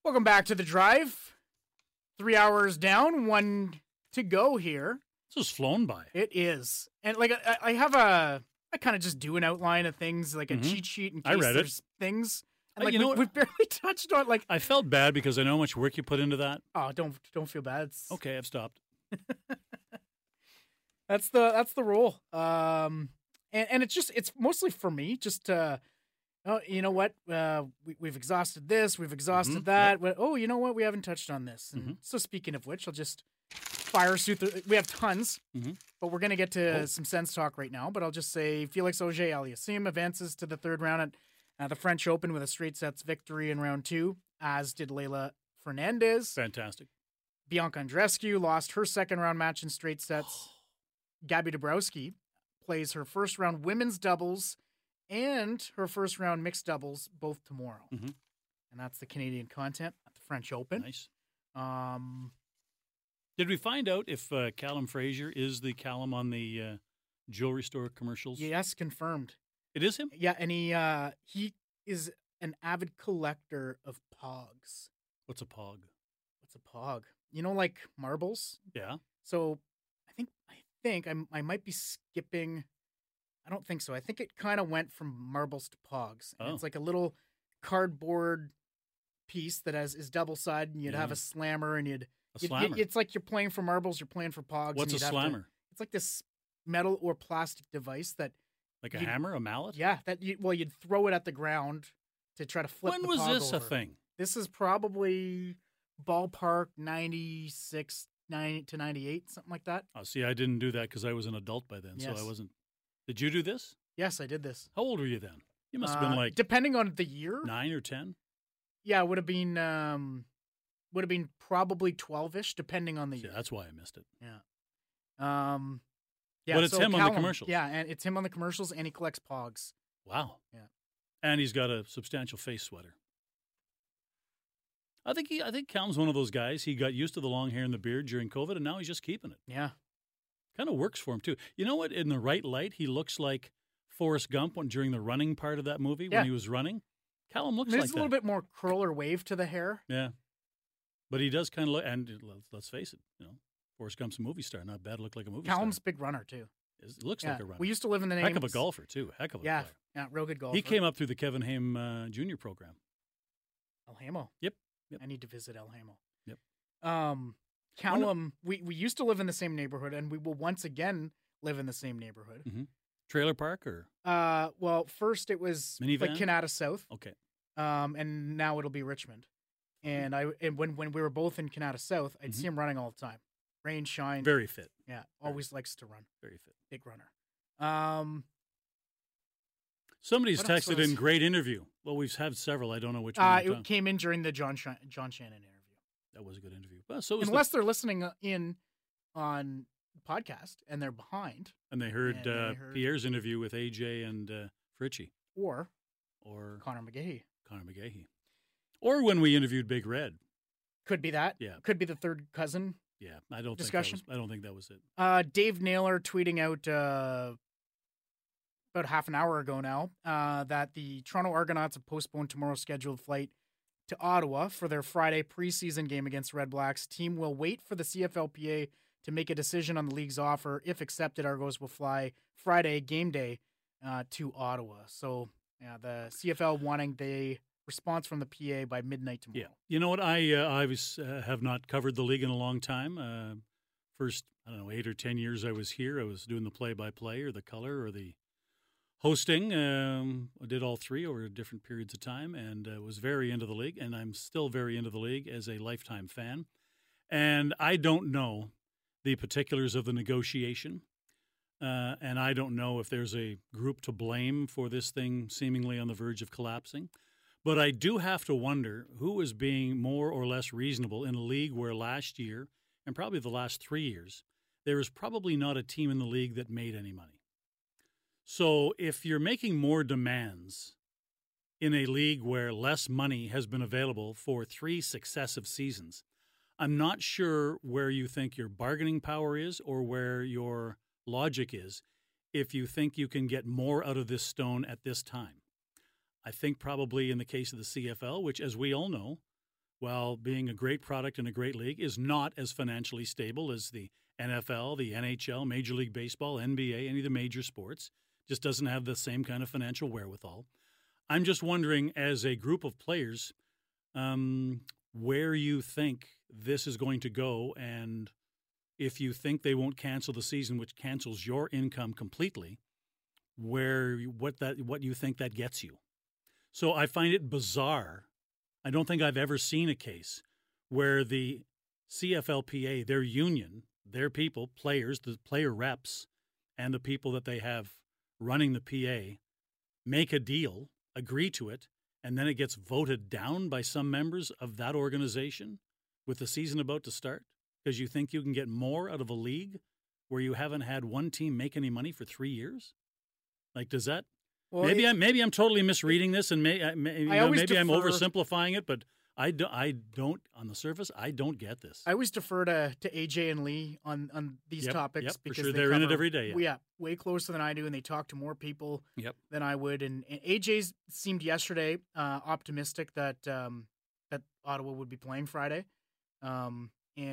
Welcome back to The Drive. 3 hours down, 1 to go here. This has flown by. It is. And like I kind of just do an outline of things, like a cheat sheet in case there's things. And like we've barely touched on like I felt bad because I know how much work you put into that. Oh, don't feel bad. It's... Okay, I've stopped. That's the role. And it's mostly for me, just oh, you know what? We've exhausted this. We've exhausted that. Yep. Oh, you know what? We haven't touched on this. And so speaking of which, I'll just fire through. We have tons, but we're going to get to some Sens talk right now. But I'll just say Felix Auger-Aliassime advances to the third round at the French Open with a straight sets victory in round 2, as did Leylah Fernandez. Fantastic. Bianca Andreescu lost her second round match in straight sets. Gabby Dabrowski plays her first round women's doubles and her first round mixed doubles both tomorrow. And that's the Canadian content at the French Open. Nice. Did we find out if Callum Fraser is the Callum on the jewelry store commercials? Yes, confirmed. It is him? Yeah, and he is an avid collector of pogs. What's a pog? What's a pog? You know, like marbles? Yeah. So I think I might be skipping. I don't think so. I think it kind of went from marbles to pogs. And it's like a little cardboard piece that is double sided, and you'd have a slammer, and slammer. It's like you're playing for marbles, you're playing for pogs. What's a slammer? It's like this metal or plastic device that, like a hammer, a mallet. Yeah, you'd throw it at the ground to try to flip. When the was pog this over. a thing? This is probably ballpark 96 to 98, something like that. Oh, see, I didn't do that because I was an adult by then, so I wasn't. Did you do this? Yes, I did this. How old were you then? You must have been like depending on the year, 9 or 10. Yeah, it would have been probably 12-ish, depending on the year. Yeah, that's why I missed it. Yeah. Yeah, but it's him on the commercials. Yeah, and it's him on the commercials, and he collects pogs. Wow. Yeah. And he's got a substantial face sweater. I think Callum's one of those guys. He got used to the long hair and the beard during COVID, and now he's just keeping it. Yeah. Kind of works for him, too. You know what? In the right light, he looks like Forrest Gump during the running part of that movie when he was running. Callum looks like that. There's a little bit more curl or wave to the hair. Yeah. But he does kind of look, and let's face it, Forrest Gump's a movie star. Not bad to look like a movie star. Callum's a big runner, too. It looks like a runner. We used to live in the name. Heck of a golfer, too. Heck of a player. Yeah, real good golfer. He came up through the Kevin Haim Jr. program. El Hamo. Yep. I need to visit El Hamo. Yep. Callum, we used to live in the same neighborhood, and we will once again live in the same neighborhood. Trailer park or? Well, first it was minivan? like Canada South. Okay. And now it'll be Richmond. And when we were both in Canada South, I'd see him running all the time. Rain, shine. Very fit. Yeah, always likes to run. Very fit. Big runner. Somebody's texted in, great interview. Well, we've had several. I don't know which one. It came in during the John Shannon interview. That was a good interview. Well, so unless they're listening in on podcast and they're behind. And they heard Pierre's interview with AJ and Fritchie. Or Connor McGahey. Or when we interviewed Big Red. Could be that. Yeah. Could be the third cousin. Yeah, I don't think that was it. Dave Naylor tweeting out about half an hour ago now that the Toronto Argonauts have postponed tomorrow's scheduled flight to Ottawa for their Friday preseason game against Red Blacks. Team will wait for the CFLPA to make a decision on the league's offer. If accepted, Argos will fly Friday game day to Ottawa. So the CFL wanting the response from the PA by midnight tomorrow. Yeah. You know what? I have not covered the league in a long time. First, 8 or 10 years I was here, I was doing the play-by-play or the color or the hosting. I did all three over different periods of time and was very into the league, and I'm still very into the league as a lifetime fan. And I don't know the particulars of the negotiation, and I don't know if there's a group to blame for this thing seemingly on the verge of collapsing. But I do have to wonder who is being more or less reasonable in a league where last year, and probably the last 3 years, there is probably not a team in the league that made any money. So if you're making more demands in a league where less money has been available for 3 successive seasons, I'm not sure where you think your bargaining power is or where your logic is if you think you can get more out of this stone at this time. I think probably in the case of the CFL, which, as we all know, while being a great product in a great league, is not as financially stable as the NFL, the NHL, Major League Baseball, NBA, any of the major sports. Just doesn't have the same kind of financial wherewithal. I'm just wondering, as a group of players, where you think this is going to go, and if you think they won't cancel the season, which cancels your income completely, what you think that gets you. So I find it bizarre. I don't think I've ever seen a case where the CFLPA, their union, their people, players, the player reps, and the people that they have running the PA make a deal, agree to it, and then it gets voted down by some members of that organization with the season about to start because you think you can get more out of a league where you haven't had one team make any money for 3 years? Like, does that? Well, maybe I'm totally misreading this, and maybe I'm oversimplifying it, but I don't on the surface, I don't get this. I always defer to AJ and Lee on these topics because for sure. They're in it every day. Yeah, way closer than I do, and they talk to more people than I would. And AJ seemed yesterday optimistic that that Ottawa would be playing Friday, and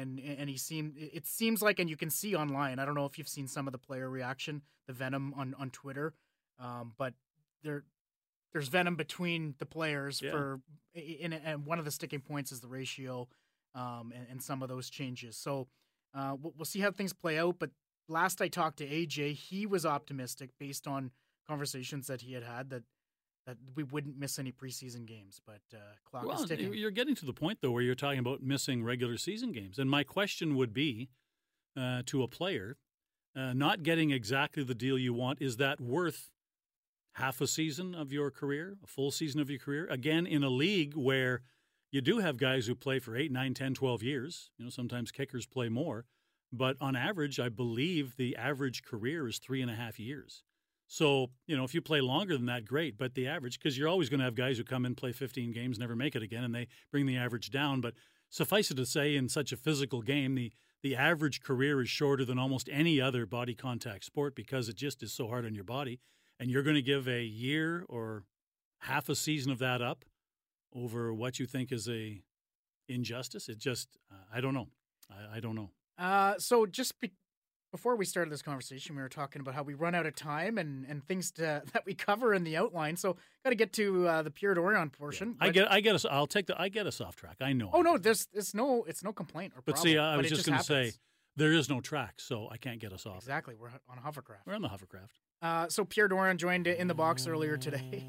it seems like, and you can see online. I don't know if you've seen some of the player reaction, the venom on Twitter, but there's venom between the players and one of the sticking points is the ratio, and some of those changes. So we'll see how things play out. But last I talked to AJ, he was optimistic based on conversations that he had that we wouldn't miss any preseason games. But clock is ticking. You're getting to the point though where you're talking about missing regular season games, and my question would be to a player not getting exactly the deal you want, is that worth half a season of your career, a full season of your career? Again, in a league where you do have guys who play for 8, 9, 10, 12 years. Sometimes kickers play more. But on average, I believe the average career is 3.5 years. So, if you play longer than that, great. But the average, because you're always going to have guys who come in, play 15 games, never make it again, and they bring the average down. But suffice it to say, in such a physical game, the average career is shorter than almost any other body contact sport because it just is so hard on your body. And you're going to give a year or half a season of that up over what you think is a injustice? It just, I don't know. I don't know. So just before we started this conversation, we were talking about how we run out of time and things that we cover in the outline. So got to get to the Pierre Dorion portion. Yeah. I get us off track. I know. Oh no, it's no complaint or problem. But see, I was just going to say there is no track, so I can't get us off. Exactly. We're on a hovercraft. We're on the hovercraft. So Pierre Dorion joined In the Box earlier today,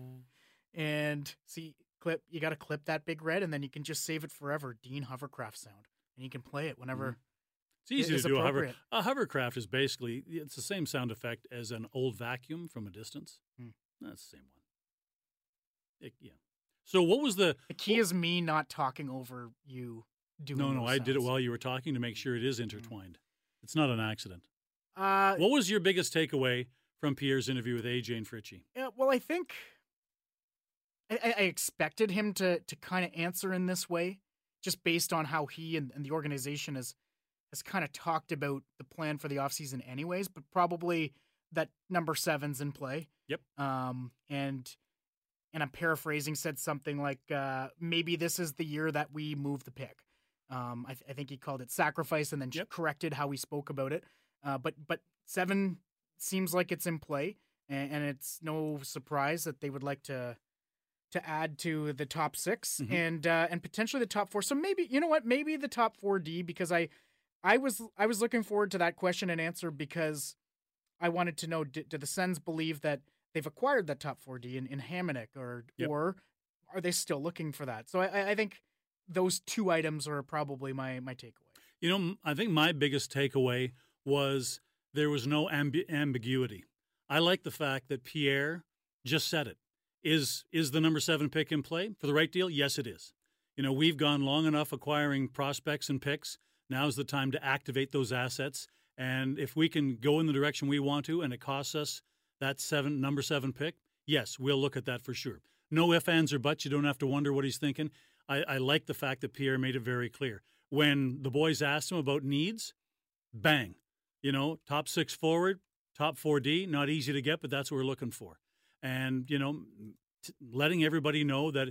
and you got to clip that big red, and then you can just save it forever. Dean Hovercraft sound, and you can play it whenever. It's easy to do a hovercraft is basically it's the same sound effect as an old vacuum from a distance. That's the same one. So what was the key? Is me not talking over you doing. No, I did it while you were talking to make sure it is intertwined. It's not an accident. What was your biggest takeaway from Pierre's interview with AJ and Fritchie? Yeah, well, I think I expected him to kind of answer in this way, just based on how he and the organization has kind of talked about the plan for the offseason anyways, but probably that number 7's in play. Yep. And I'm paraphrasing, said something like, maybe this is the year that we move the pick. I think he called it sacrifice and then corrected how he spoke about it. But 7 seems like it's in play, and it's no surprise that they would like to add to the top 6 and potentially the top 4. So maybe maybe the top 4D, because I was looking forward to that question and answer because I wanted to know, do the Sens believe that they've acquired that top 4D in Hamonic or are they still looking for that? So I think those two items are probably my takeaway. I think my biggest takeaway was there was no ambiguity. I like the fact that Pierre just said it. Is the number 7 pick in play for the right deal? Yes, it is. We've gone long enough acquiring prospects and picks. Now's the time to activate those assets. And if we can go in the direction we want to and it costs us that number 7 pick, yes, we'll look at that for sure. No ifs, ands, or buts. You don't have to wonder what he's thinking. I like the fact that Pierre made it very clear. When the boys asked him about needs, bang. Top 6 forward, top 4D, not easy to get, but that's what we're looking for. And, letting everybody know that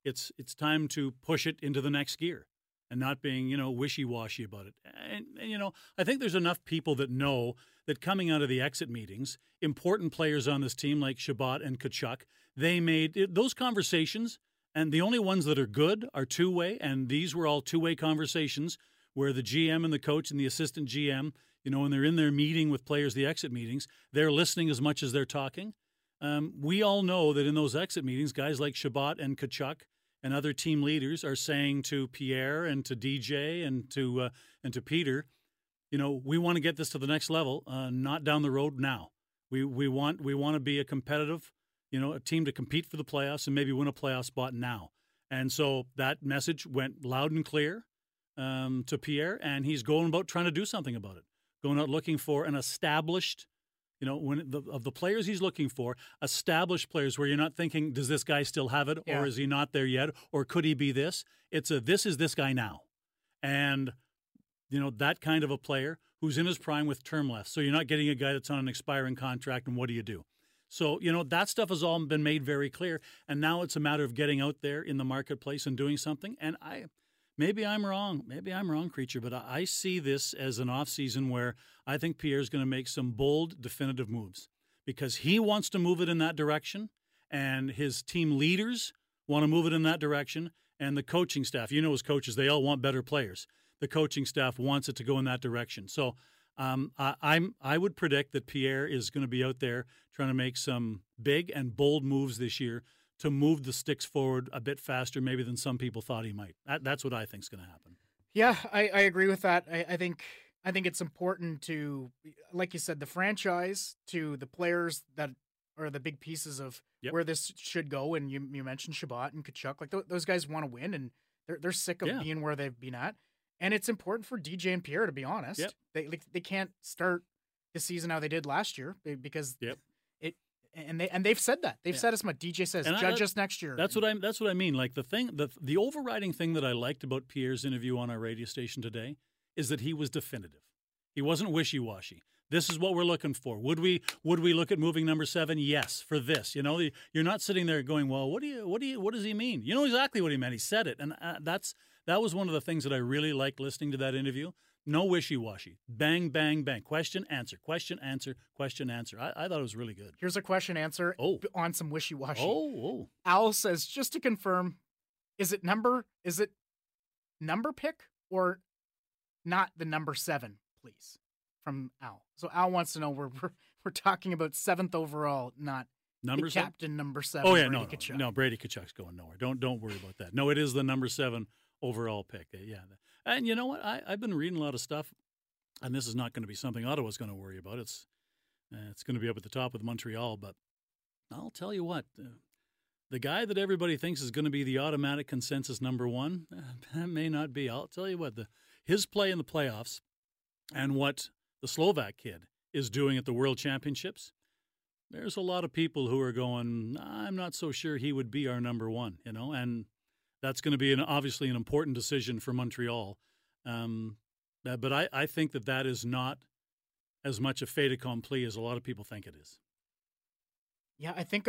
It's time to push it into the next gear and not being, wishy-washy about it. And I think there's enough people that know that coming out of the exit meetings, important players on this team like Chabot and Tkachuk, they made those conversations, and the only ones that are good are two-way, and these were all two-way conversations where the GM and the coach and the assistant GM, when they're in their meeting with players, the exit meetings, they're listening as much as they're talking. We all know that in those exit meetings, guys like Chabot and Tkachuk and other team leaders are saying to Pierre and to DJ and to Peter, we want to get this to the next level, not down the road now. We want to be a competitive, a team to compete for the playoffs and maybe win a playoff spot now. And so that message went loud and clear to Pierre, and he's going about trying to do something about it, going out looking for an established, of the players he's looking for, established players where you're not thinking, does this guy still have it, or is he not there yet, or could he be this? It's this is this guy now. And, that kind of a player who's in his prime with term left. So you're not getting a guy that's on an expiring contract, and what do you do? So, that stuff has all been made very clear, and now it's a matter of getting out there in the marketplace and doing something. And maybe I'm wrong, Creature, but I see this as an offseason where I think Pierre's going to make some bold, definitive moves because he wants to move it in that direction, and his team leaders want to move it in that direction, and the coaching staff, as coaches, they all want better players. The coaching staff wants it to go in that direction. So I would predict that Pierre is going to be out there trying to make some big and bold moves this year to move the sticks forward a bit faster maybe than some people thought he might. That's what I think is going to happen. Yeah, I agree with that. I think it's important to, like you said, the franchise to the players that are the big pieces of where this should go. And you mentioned Chabot and Tkachuk. Like those guys want to win, and they're sick of being where they've been at. And it's important for DJ and Pierre, to be honest. Yep. They can't start the season how they did last year because they've said that. They've said as much. DJ says, judge us next year. That's what I mean. Like the overriding thing that I liked about Pierre's interview on our radio station today is that he was definitive. He wasn't wishy-washy. This is what we're looking for. Would we look at moving number 7? Yes, for this. You're not sitting there going, well, what does he mean? You know exactly what he meant. He said it, and that was one of the things that I really liked listening to that interview. No wishy-washy. Bang, bang, bang. Question, answer, question, answer, question, answer. I thought it was really good. Here's a question, answer on some wishy-washy. Oh. Al says, just to confirm, is it number pick or not the number 7, please? From Al. So Al wants to know we're talking about 7th overall, not number the captain number 7. Oh yeah, no, Brady Tkachuk's going nowhere. Don't worry about that. No, it is the number 7 overall pick. Yeah, and you know what? I've been reading a lot of stuff, and this is not going to be something Ottawa's going to worry about. It's going to be up at the top with Montreal, but I'll tell you what. The guy that everybody thinks is going to be the automatic consensus number 1, that may not be. I'll tell you what. His play in the playoffs and what the Slovak kid is doing at the World Championships, there's a lot of people who are going, I'm not so sure he would be our number 1, and that's going to be obviously an important decision for Montreal. But I think that is not as much a fait accompli as a lot of people think it is. Yeah, I think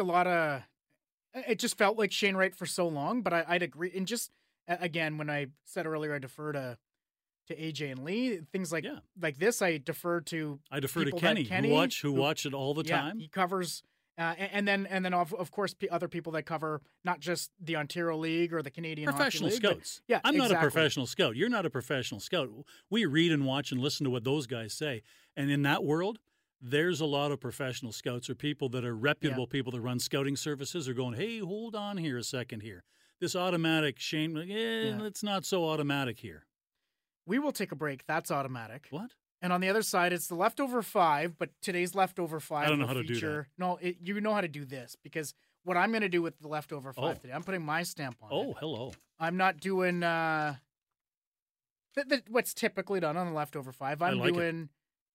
it just felt like Shane Wright for so long, but I'd agree. And just, again, when I said earlier I defer to AJ and Lee, things like this, I defer to Kenny who watch it all the time. He covers, and then of course other people that cover not just the Ontario League or the Canadian professional Hockey League, scouts. I'm not a professional scout. You're not a professional scout. We read and watch and listen to what those guys say, and in that world, there's a lot of professional scouts or people that are reputable people that run scouting services are going, hey, hold on here a second here. This automatic Shane, it's not so automatic here. We will take a break. That's automatic. What? And on the other side, it's the leftover 5, but today's leftover 5. I don't know how to do that. No, you know how to do this because what I'm going to do with the leftover 5 today, I'm putting my stamp on it. Oh, hello. I'm not doing what's typically done on the leftover 5. I'm doing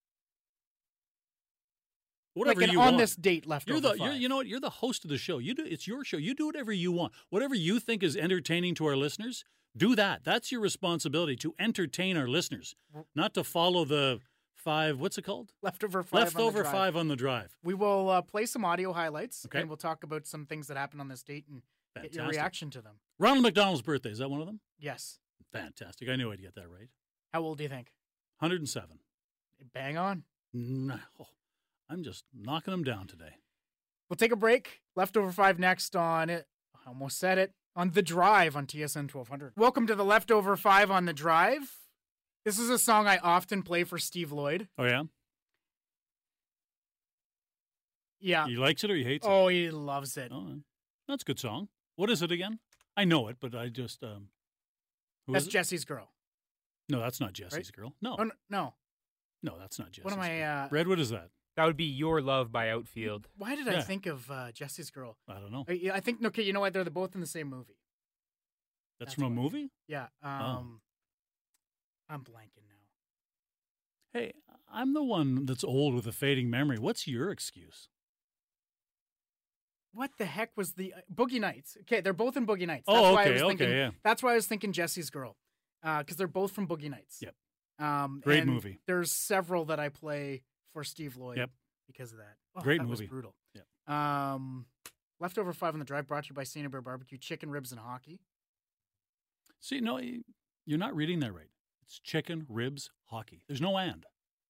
whatever like you want. On this date leftover 5. You know what? You're the host of the show. It's your show. You do whatever you want. Whatever you think is entertaining to our listeners, do that. That's your responsibility, to entertain our listeners, not to follow the 5, what's it called? Leftover 5 Leftover 5 on the drive. We will play some audio highlights, and we'll talk about some things that happened on this date and get your reaction to them. Ronald McDonald's birthday. Is that one of them? Yes. Fantastic. I knew I'd get that right. How old do you think? 107. Bang on. No, I'm just knocking them down today. We'll take a break. Leftover 5 next on it. I almost said it. On The Drive on TSN 1200. Welcome to the Leftover 5 on The Drive. This is a song I often play for Steve Lloyd. Oh, yeah? Yeah. He likes it or he hates it? Oh, he loves it. Oh, that's a good song. What is it again? I know it, but I just... who That's is it? Jesse's Girl. No, that's not Jesse's Right? Girl. No. Oh, no. No, that's not Jesse's What am I... Girl. Red, what is that? That would be Your Love by Outfield. Why did I Yeah. think of Jesse's Girl? I don't know. I think, okay, you know what? They're both in the same movie. That's That's from a why. movie? Yeah. I'm blanking now. Hey, I'm the one that's old with a fading memory. What's your excuse? What the heck was the Boogie Nights? Okay, they're both in Boogie Nights. Oh, why I okay, was thinking, okay, yeah. That's why I was thinking Jesse's Girl, because they're both from Boogie Nights. Yep. Great Great movie. There's several that I play for Steve Lloyd. Yep. Because of that. Oh, Great that movie. Was brutal. Yep. Leftover 5 on the Drive brought to you by St. Bear Barbecue, chicken, ribs, and hockey. See, no, you're not reading that right. It's chicken, ribs, hockey. There's no and.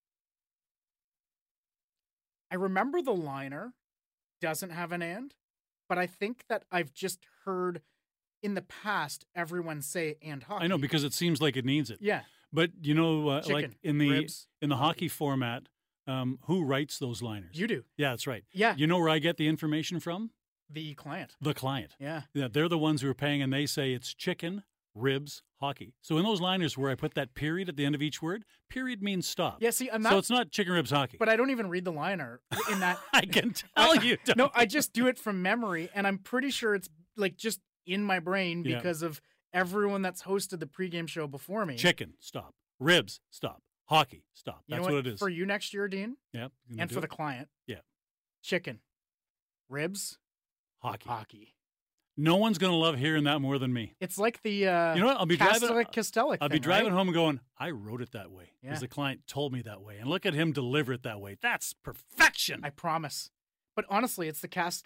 I remember the liner doesn't have an and, but I think that I've just heard in the past everyone say and hockey. I know, because it seems like it needs it. Yeah. But, you know, like Chicken, in the ribs, hockey format, who writes those liners? You do. Yeah, that's right. Yeah. You know where I get the information from? The client. The client. Yeah. Yeah, they're the ones who are paying, and they say it's chicken, ribs, hockey. So in those liners where I put that period at the end of each word, period means stop. Yeah, see, I'm not. So it's not chicken, ribs, hockey. But I don't even read the liner in that. I can tell you don't. No, I just do it from memory, and I'm pretty sure it's like just in my brain Yeah. because of everyone that's hosted the pregame show before me. Chicken, stop. Ribs, stop. Hockey, stop. You That's know what it is. For you next year, Dean, Yeah. and for the client. Yeah. Chicken, ribs, hockey. hockey. No one's going to love hearing that more than me. It's like the You know what? I'll be driving. Castellic I'll be thing, driving right? home and going, I wrote it that way because Yeah. the client told me that way. And look at him deliver it that way. That's perfection. I promise. But honestly, it's the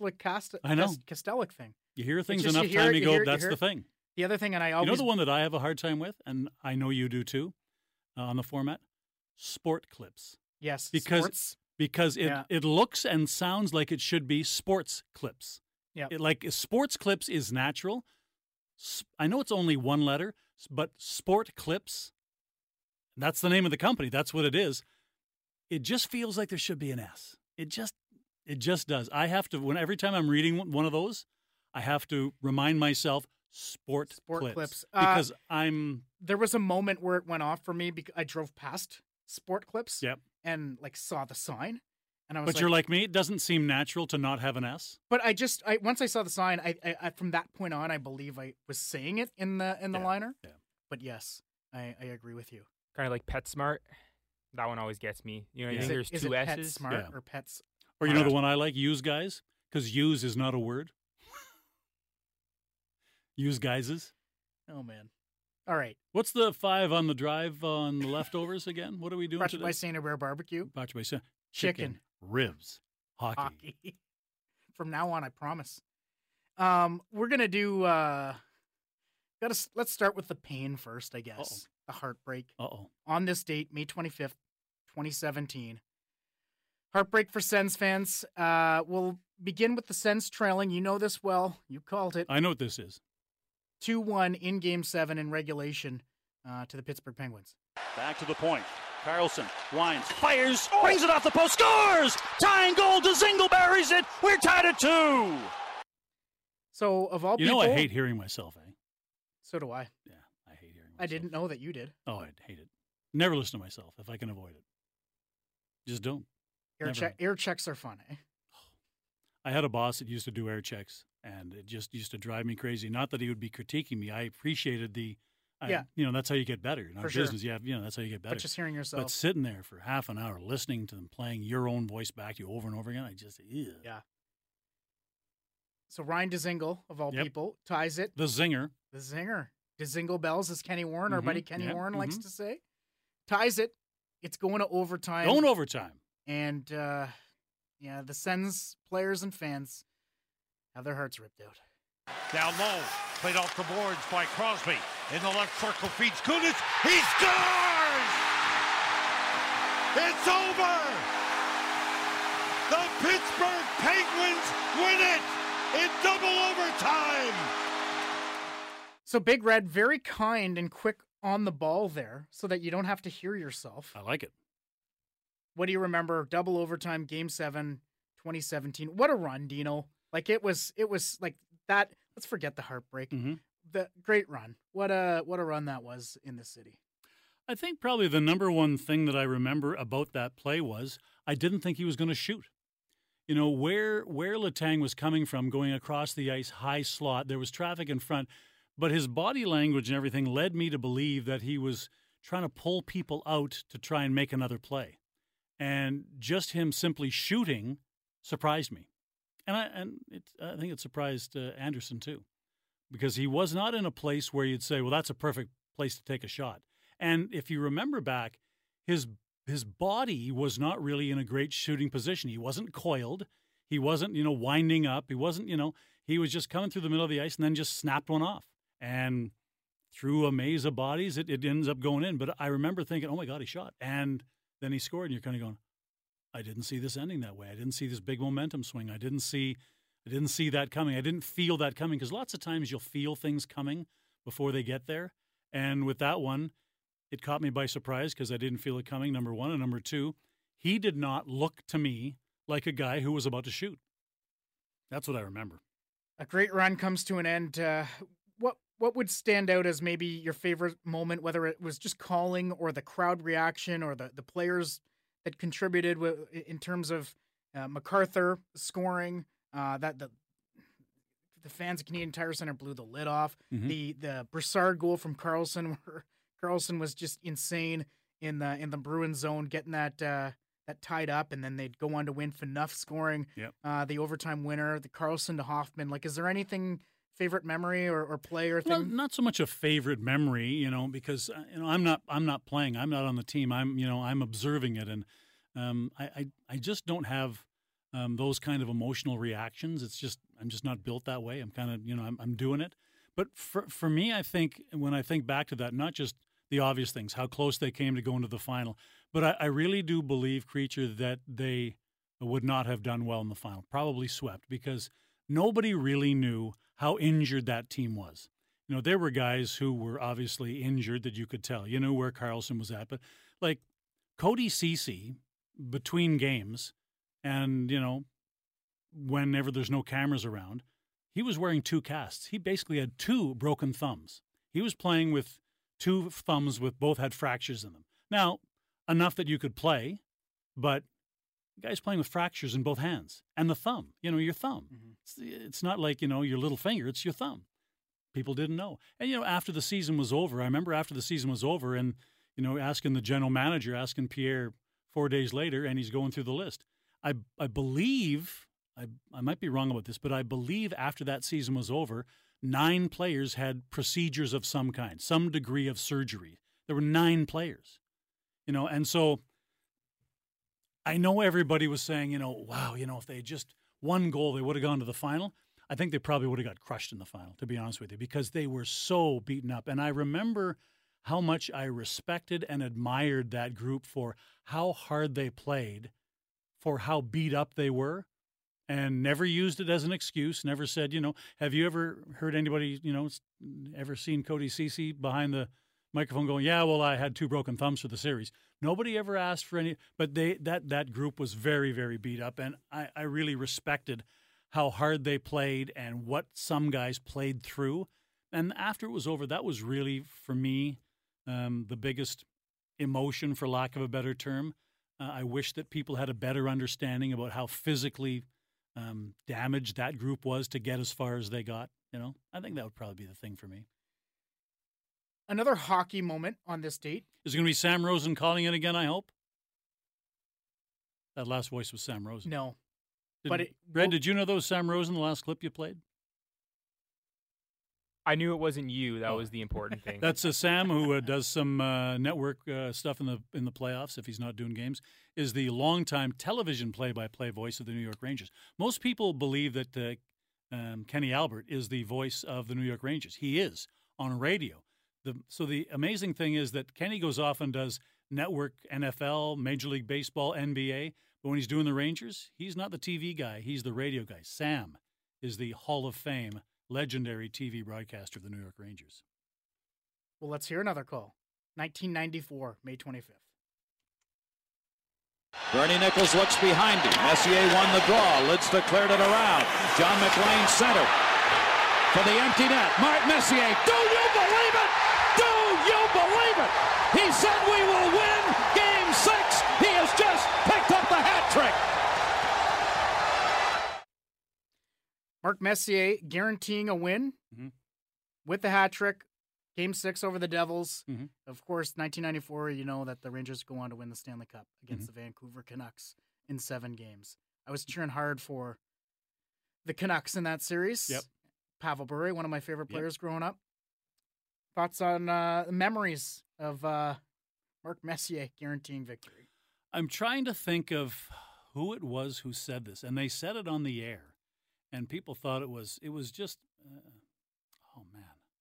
I know. Castellic thing. You hear things just enough you hear time, it, you you go, hear it, you that's hear the it. thing. The other thing, and I You always know the one that I have a hard time with, and I know you do too, on the format? Sport clips. yes because- sports. Because Yeah. it looks and sounds like it should be sports clips. Yep. Like sports clips is natural. I know it's only one letter, but sport clips, that's the name of the company. That's what it is. It just feels like there should be an S. It just does. I have to, every time I'm reading one of those, I have to remind myself sport clips. Because There was a moment where it went off for me because I drove past sport clips. Yep. And like saw the sign, and I was. But you're like me. It doesn't seem natural to not have an S. But I once I saw the sign, I from that point on, I believe I was saying it in the liner. Yeah. But yes, I agree with you. Kind of like PetSmart. That one always gets me. You know, Yeah. I think there's is two it S's. PetSmart Yeah. or Pets? Or you know the one I like, use guys, because use is not a word. Use guyses. Oh man! All right. What's the 5 on the drive on the leftovers again? What are we doing Brought to you today? by St. Bear Barbecue. Brought to you by Chicken. ribs, hockey. Hockey. From now on, I promise. We're gonna do. Let's start with the pain first, I guess. Uh-oh. The heartbreak. Uh-oh. On this date, May 25th, 2017. Heartbreak for Sens fans. We'll begin with the Sens trailing. You know this well. You called it. I know what this is. 2-1 in Game 7 in regulation to the Pittsburgh Penguins. Back to the point. Carlson winds, fires, brings it off the post, scores! Tying goal to Zingle buries it. We're tied at 2. So, of all You people... know I hate hearing myself, eh? So do I. Yeah, I hate hearing myself. I didn't know that you did. Oh, I hate it. Never listen to myself if I can avoid it. Just don't. Never. Air checks are fun, eh? I had a boss that used to do air checks, and it just used to drive me crazy. Not that he would be critiquing me. I appreciated Yeah. You know, that's how you get better. In our For sure. business, that's how you get better. But just hearing yourself. But sitting there for half an hour listening to them playing your own voice back to you over and over again, I just, ew. Yeah. So Ryan Dzingel, of all Yep. people, ties it. The zinger. The zinger. Dzingel bells, as Kenny Warren, our buddy Kenny Yep. Warren likes to say. Ties it. It's going to overtime. Going overtime. And, yeah, the Sens players and fans have their hearts ripped out. Down low. Played off the boards by Crosby. In the left circle, feeds Kunis. He scores! It's over! The Pittsburgh Penguins win it in double overtime! So Big Red, very kind and quick on the ball there so that you don't have to hear yourself. I like it. What do you remember? Double overtime, Game 7, 2017. What a run, Dino. Like it was like that. Let's forget the heartbreak. Mm-hmm. The great run. What a run that was in the city. I think probably the number one thing that I remember about that play was I didn't think he was going to shoot. You know, where Letang was coming from, going across the ice, high slot, there was traffic in front, but his body language and everything led me to believe that he was trying to pull people out to try and make another play. And just him simply shooting surprised me. And I think it surprised Anderson too, because he was not in a place where you'd say, well, that's a perfect place to take a shot. And if you remember back, his body was not really in a great shooting position. He wasn't coiled. He wasn't, winding up. He wasn't, he was just coming through the middle of the ice and then just snapped one off. And through a maze of bodies, it ends up going in. But I remember thinking, oh my God, he shot. And then he scored, and you're kind of going, I didn't see this ending that way. I didn't see this big momentum swing. I didn't see that coming. I didn't feel that coming, because lots of times you'll feel things coming before they get there. And with that one, it caught me by surprise because I didn't feel it coming, number one. And number two, he did not look to me like a guy who was about to shoot. That's what I remember. A great run comes to an end. What would stand out as maybe your favorite moment, whether it was just calling or the crowd reaction or the players that contributed in terms of MacArthur scoring, that the fans of Canadian Tire Center blew the lid off. Mm-hmm. The Brassard goal from Karlsson, where Karlsson was just insane in the Bruins zone, getting that tied up, and then they'd go on to win. Phaneuf scoring the overtime winner, the Karlsson to Hoffman. Like, is there anything, favorite memory or play or thing? Well, not so much a favorite memory, because I'm not playing. I'm not on the team. I'm observing it, and I just don't have those kind of emotional reactions. It's just I'm just not built that way. I'm kind of I'm doing it. But for me, I think when I think back to that, not just the obvious things, how close they came to going to the final, but I really do believe, Creature, that they would not have done well in the final, probably swept, because nobody really knew how injured that team was. There were guys who were obviously injured that you could tell. You knew where Karlsson was at, but like Cody Ceci, between games and, whenever there's no cameras around, he was wearing two casts. He basically had two broken thumbs. He was playing with two thumbs with both had fractures in them. Now, enough that you could play, but the guy's playing with fractures in both hands and the thumb, your thumb. Mm-hmm. It's not like, your little finger, it's your thumb. People didn't know. And, after the season was over, I remember after the season was over and, asking the general manager, asking Pierre 4 days later, and he's going through the list. I believe, I might be wrong about this, but I believe after that season was over, 9 players had procedures of some kind, some degree of surgery. There were 9 players, and so I know everybody was saying, wow, if they had just one goal, they would have gone to the final. I think they probably would have got crushed in the final, to be honest with you, because they were so beaten up. And I remember how much I respected and admired that group for how hard they played, for how beat up they were, and never used it as an excuse, never said, have you ever heard anybody, ever seen Cody Ceci behind the microphone going, yeah, well, I had 2 broken thumbs for the series. Nobody ever asked for any, but that group was very, very beat up, and I really respected how hard they played and what some guys played through. And after it was over, that was really, for me, the biggest emotion, for lack of a better term. I wish that people had a better understanding about how physically damaged that group was to get as far as they got. I think that would probably be the thing for me. Another hockey moment on this date. Is it going to be Sam Rosen calling it again, I hope? That last voice was Sam Rosen. No. Red, did you know that was Sam Rosen, the last clip you played? I knew it wasn't you. That was the important thing. That's Sam, who does some network stuff in the playoffs, if he's not doing games, is the longtime television play-by-play voice of the New York Rangers. Most people believe that Kenny Albert, is the voice of the New York Rangers. He is on radio. So the amazing thing is that Kenny goes off and does network NFL, Major League Baseball, NBA, but when he's doing the Rangers, he's not the TV guy. He's the radio guy. Sam is the Hall of Fame, legendary TV broadcaster of the New York Rangers. Well, let's hear another call. 1994, May 25th. Bernie Nichols looks behind him. Messier won the draw. Lidstad cleared it around. John McLean center for the empty net. Mark Messier. Do you believe it? Do you believe it? He said we will win Game 6. He has just picked up the hat trick. Mark Messier guaranteeing a win with the hat trick. Game 6 over the Devils. Of course, 1994, you know that the Rangers go on to win the Stanley Cup against the Vancouver Canucks in 7 games. I was cheering hard for the Canucks in that series. Yep. Pavel Bure, one of my favorite players growing up. Thoughts on memories of Mark Messier guaranteeing victory? I'm trying to think of who it was who said this, and they said it on the air, and people thought it was just, oh man.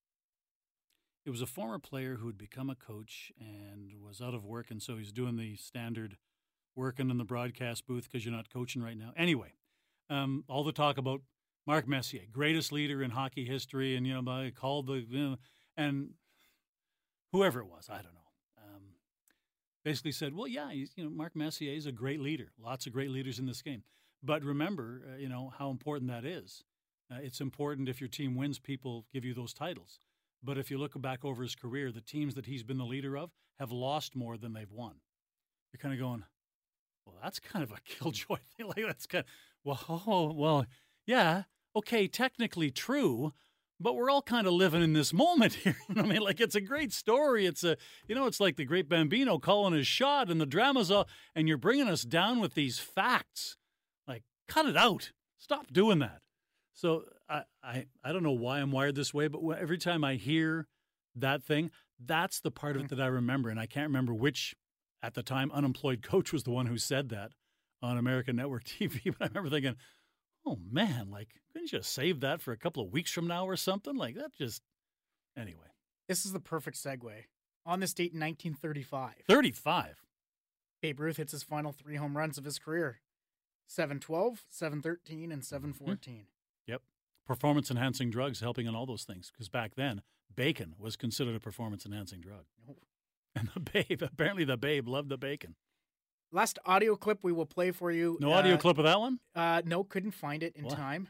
It was a former player who had become a coach and was out of work, and so he's doing the standard working in the broadcast booth because you're not coaching right now. Anyway, all the talk about Mark Messier, greatest leader in hockey history, and I called and whoever it was, I don't know, basically said, well, yeah, Mark Messier is a great leader. Lots of great leaders in this game, but remember, how important that is. It's important if your team wins, people give you those titles. But if you look back over his career, the teams that he's been the leader of have lost more than they've won. You're kind of going, well, that's kind of a killjoy thing. Like that's kind of, well, yeah, okay, technically true, but we're all kind of living in this moment here. I mean, like it's a great story. It's it's like the great Bambino calling his shot, and the drama's all, and you're bringing us down with these facts. Like, cut it out. Stop doing that. So I don't know why I'm wired this way, but every time I hear that thing, that's the part of it that I remember. And I can't remember which, at the time, unemployed coach was the one who said that on American Network TV. But I remember thinking, oh, man, like, couldn't you just save that for a couple of weeks from now or something? Like, that just, anyway. This is the perfect segue. On this date in 1935. 35? Babe Ruth hits his final 3 home runs of his career. 7-12, 7-13, and 7-14. Yep. Performance-enhancing drugs helping on all those things. Because back then, bacon was considered a performance-enhancing drug. Oh. And apparently the Babe loved the bacon. Last audio clip we will play for you. No audio clip of that one? No, couldn't find it in time.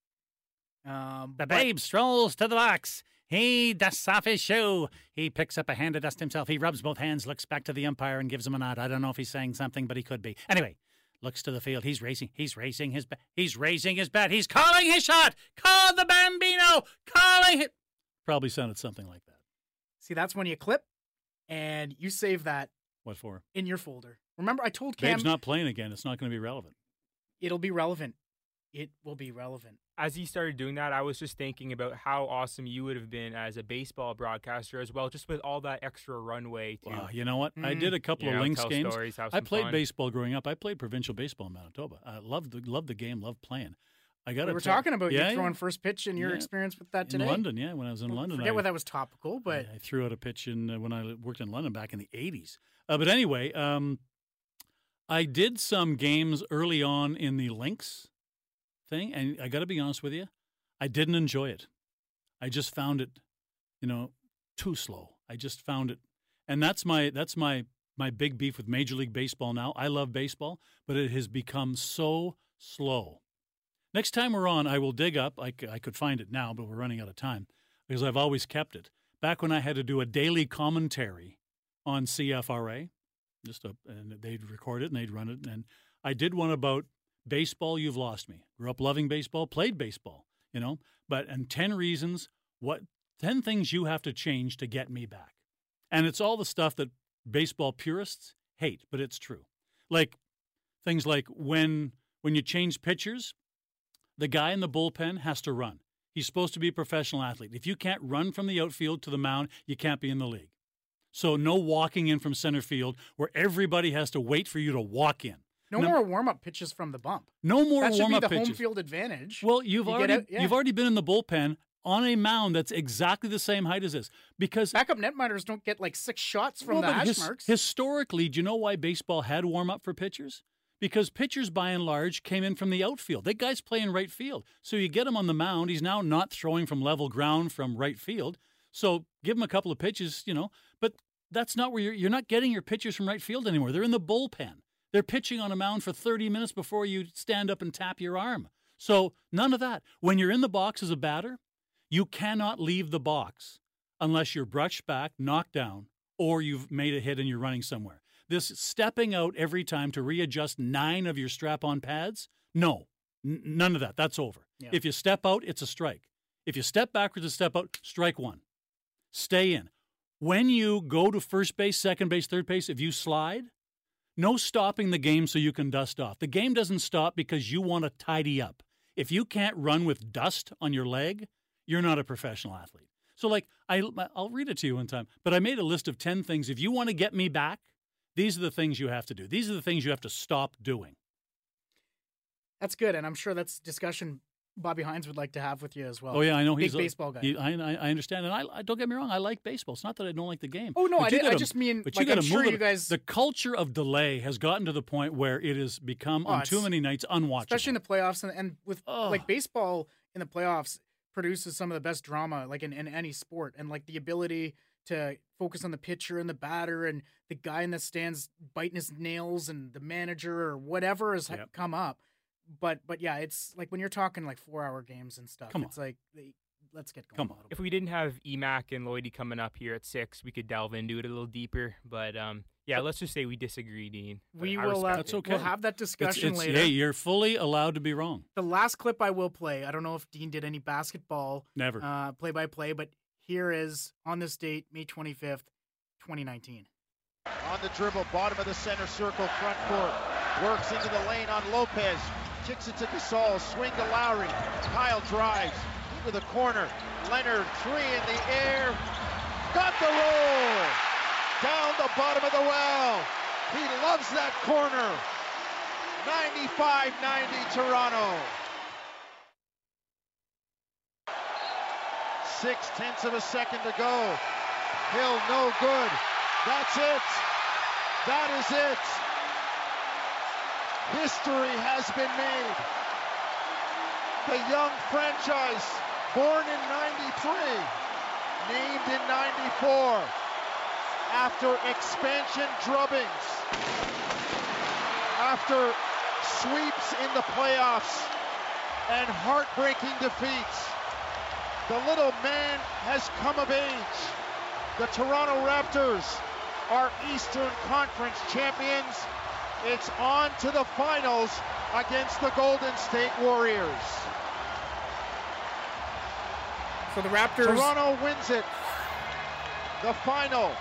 The Babe strolls to the box. He dusts off his shoe. He picks up a hand to dust himself. He rubs both hands, looks back to the umpire, and gives him a nod. I don't know if he's saying something, but he could be. Anyway. Looks to the field. He's raising his bat. He's raising his bat. He's calling his shot. Call the Bambino. Calling it. Probably sounded something like that. See, that's when you clip and you save that. What for? In your folder. Remember, I told Cam. Babe's not playing again. It's not going to be relevant. It'll be relevant. It will be relevant. As he started doing that, I was just thinking about how awesome you would have been as a baseball broadcaster as well, just with all that extra runway. Wow, you know what? I did a couple of Lynx games. Stories, I played baseball growing up. I played provincial baseball in Manitoba. I loved the game, loved playing. We were talking about you throwing first pitch and your experience with that today. In London, when I was in London. I forget whether that was topical, but I threw out a pitch when I worked in London back in the 80s. But anyway, I did some games early on in the Lynx thing, and I got to be honest with you, I didn't enjoy it. I just found it, too slow. I just found it, and that's my big beef with Major League Baseball now. I love baseball, but it has become so slow. Next time we're on, I will dig up. I could find it now, but we're running out of time because I've always kept it. Back when I had to do a daily commentary on CFRA, and they'd record it and they'd run it, and I did one about baseball, you've lost me. Grew up loving baseball, played baseball, and 10 things you have to change to get me back. And it's all the stuff that baseball purists hate, but it's true. Like things like when you change pitchers, the guy in the bullpen has to run. He's supposed to be a professional athlete. If you can't run from the outfield to the mound, you can't be in the league. So no walking in from center field where everybody has to wait for you to walk in. No more warm-up pitches from the bump. No more That should be warm-up the pitches. home field advantage. Well, you've You get already been in the bullpen on a mound that's exactly the same height as this, because backup netminders don't get like 6 shots from the but hash marks. Historically, do you know why baseball had warm-up for pitchers? Because pitchers, by and large, came in from the outfield. That guy's playing right field. So you get him on the mound. He's now not throwing from level ground from right field. So give him a couple of pitches, But that's not where you're not getting your pitchers from right field anymore. They're in the bullpen. They're pitching on a mound for 30 minutes before you stand up and tap your arm. So none of that. When you're in the box as a batter, you cannot leave the box unless you're brushed back, knocked down, or you've made a hit and you're running somewhere. This stepping out every time to readjust 9 of your strap-on pads, no, none of that. That's over. Yeah. If you step out, it's a strike. If you step backwards and step out, strike 1. Stay in. When you go to first base, second base, third base, if you slide, no stopping the game so you can dust off. The game doesn't stop because you want to tidy up. If you can't run with dust on your leg, you're not a professional athlete. So, I'll read it to you one time, but I made a list of 10 things. If you want to get me back, these are the things you have to do. These are the things you have to stop doing. That's good, and I'm sure that's discussion Bobby Hines would like to have with you as well. Oh, yeah, I know. He's a baseball guy. I understand, and I don't get me wrong, I like baseball. It's not that I don't like the game. Oh, no, But I just mean, but like, you I'm gotta sure move you guys... The culture of delay has gotten to the point where it has become, on too many nights, unwatchable. Especially in the playoffs, and with like baseball in the playoffs produces some of the best drama, like in any sport, and like the ability to focus on the pitcher and the batter and the guy in the stands biting his nails and the manager or whatever has come up. But yeah, it's like when you're talking like 4-hour games and stuff, it's like, let's get going. If we didn't have EMAC and Lloydie coming up here at 6, we could delve into it a little deeper. But yeah, let's just say we disagree, Dean. We will. That's okay. We'll have that discussion later. Hey, you're fully allowed to be wrong. The last clip I will play. I don't know if Dean did any basketball Never play-by-play, but here is on this date, May 25th, 2019. On the dribble, bottom of the center circle, front court, works into the lane on Lopez, kicks it to Gasol, swing to Lowry, Kyle drives into the corner, Leonard, 3 in the air, got the roll, down the bottom of the well, he loves that corner, 95-90 Toronto. 0.6 of a second to go, Hill no good, that's it, that is it. History has been made. The young franchise, born in 93, named in 94, after expansion drubbings, after sweeps in the playoffs and heartbreaking defeats, the little man has come of age. The Toronto Raptors are Eastern Conference champions. It's on to the finals against the Golden State Warriors. So the Raptors... Toronto wins it. The final,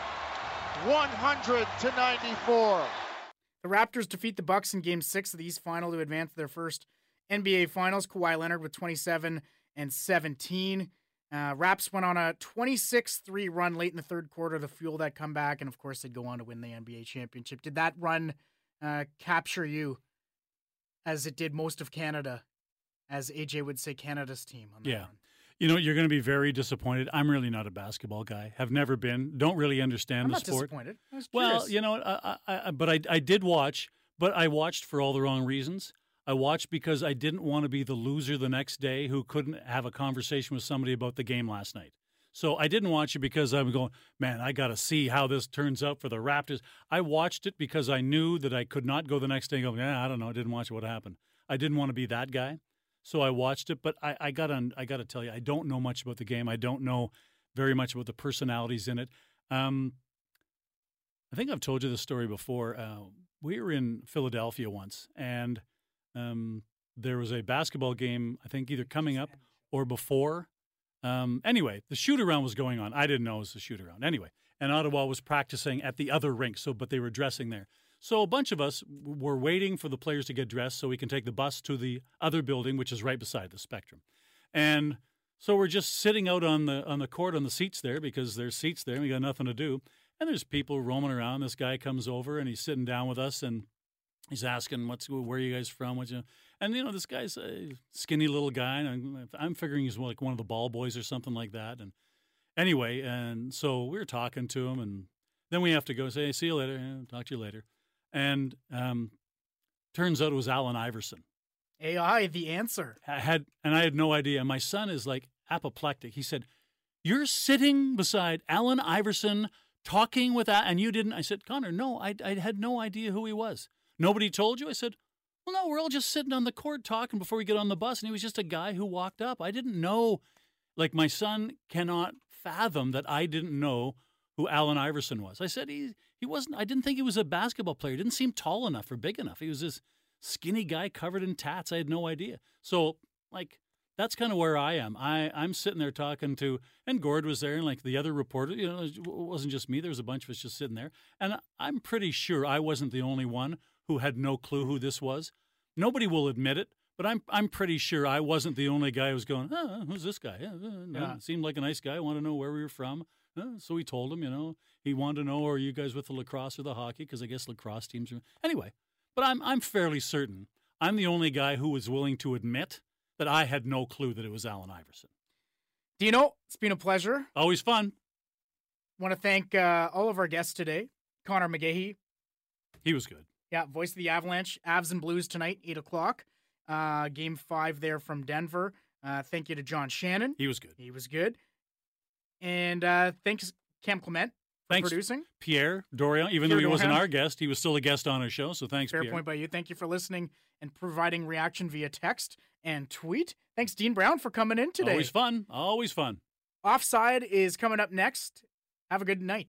100-94. The Raptors defeat the Bucks in Game 6 of the East Final to advance to their first NBA Finals. Kawhi Leonard with 27 and 17. Raps went on a 26-3 run late in the third quarter to fuel that comeback, and of course they'd go on to win the NBA championship. Did that run capture you as it did most of Canada, as AJ would say, Canada's team on that run? You know, you're going to be very disappointed. I'm really not a basketball guy. Have never been. Don't really understand the sport. I'm not disappointed. I was well, curious. you know, but I did watch, but I watched for all the wrong reasons. I watched because I didn't want to be the loser the next day who couldn't have a conversation with somebody about the game last night. So I didn't watch it because I'm going, man, I got to see how this turns out for the Raptors. I watched it because I knew that I could not go the next day and go, yeah, I don't know. I didn't watch what happened. I didn't want to be that guy. So I watched it, but I got to tell you, I don't know much about the game. I don't know very much about the personalities in it. I think I've told you this story before. We were in Philadelphia once, and there was a basketball game, I think either coming up or before. Anyway, the shoot-around was going on. I didn't know it was the shoot-around. Anyway, and Ottawa was practicing at the other rink, but they were dressing there. So a bunch of us were waiting for the players to get dressed so we can take the bus to the other building, which is right beside the Spectrum. And so we're just sitting out on the court on the seats there because there's seats there and we got nothing to do. And there's people roaming around. This guy comes over and he's sitting down with us and he's asking, where are you guys from? And, this guy's a skinny little guy, and I'm figuring he's like one of the ball boys or something like that. And anyway, and so we were talking to him, and then we have to go say, hey, see you later, talk to you later. And turns out it was Allen Iverson. AI, the answer. I had no idea. My son is like apoplectic. He said, you're sitting beside Allen Iverson talking with that, and you didn't. I said, Connor, no, I had no idea who he was. Nobody told you? I said, well, no, we're all just sitting on the court talking before we get on the bus, and he was just a guy who walked up. I didn't know. Like, my son cannot fathom that I didn't know who Allen Iverson was. I said he wasn't. I didn't think he was a basketball player. He didn't seem tall enough or big enough. He was this skinny guy covered in tats. I had no idea. So, like, that's kind of where I am. I'm sitting there talking to, and Gord was there, and like the other reporter, it wasn't just me. There was a bunch of us just sitting there. And I'm pretty sure I wasn't the only one who had no clue who this was. Nobody will admit it, but I'm pretty sure I wasn't the only guy who was going, who's this guy? Seemed like a nice guy. I want to know where we were from. So we told him, he wanted to know, are you guys with the lacrosse or the hockey? Because I guess lacrosse teams are. Anyway, but I'm fairly certain I'm the only guy who was willing to admit that I had no clue that it was Allen Iverson. Dino, it's been a pleasure. Always fun. Want to thank all of our guests today. Connor McGahey. He was good. Yeah, voice of the Avalanche. Avs and Blues tonight, 8 o'clock. Game 5 there from Denver. Thank you to John Shannon. He was good. He was good. And thanks, Cam Clement, for thanks, producing. Pierre Dorion, even though he wasn't our guest, he was still a guest on our show, so thanks, Fair Pierre. point by you. Thank you for listening and providing reaction via text and tweet. Thanks, Dean Brown, for coming in today. Always fun. Always fun. Offside is coming up next. Have a good night.